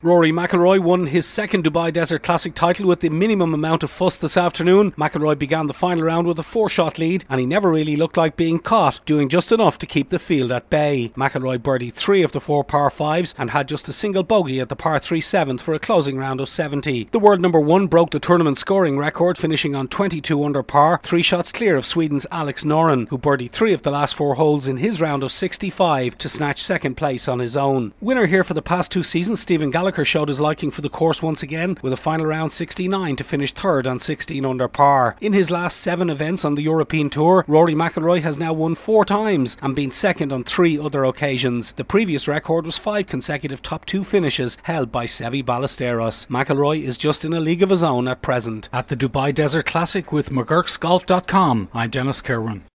Rory McIlroy won his second Dubai Desert Classic title with the minimum amount of fuss this afternoon. McIlroy began the final round with a 4-shot lead and he never really looked like being caught, doing just enough to keep the field at bay. McIlroy birdied 3 of the 4 par 5s and had just a single bogey at the par 3 7th for a closing round of 70. The world number 1 broke the tournament scoring record, finishing on 22 under par, 3 shots clear of Sweden's Alex Noren, who birdied 3 of the last 4 holes in his round of 65 to snatch second place on his own. Winner here for the past 2 seasons, Stephen Gallagher showed his liking for the course once again, with a final round 69 to finish third on 16 under par. In his last 7 events on the European Tour, Rory McIlroy has now won 4 times and been second on 3 other occasions. The previous record was 5 consecutive top 2 finishes held by Seve Ballesteros. McIlroy is just in a league of his own at present. At the Dubai Desert Classic with McGurksGolf.com, I'm Dennis Kirwan.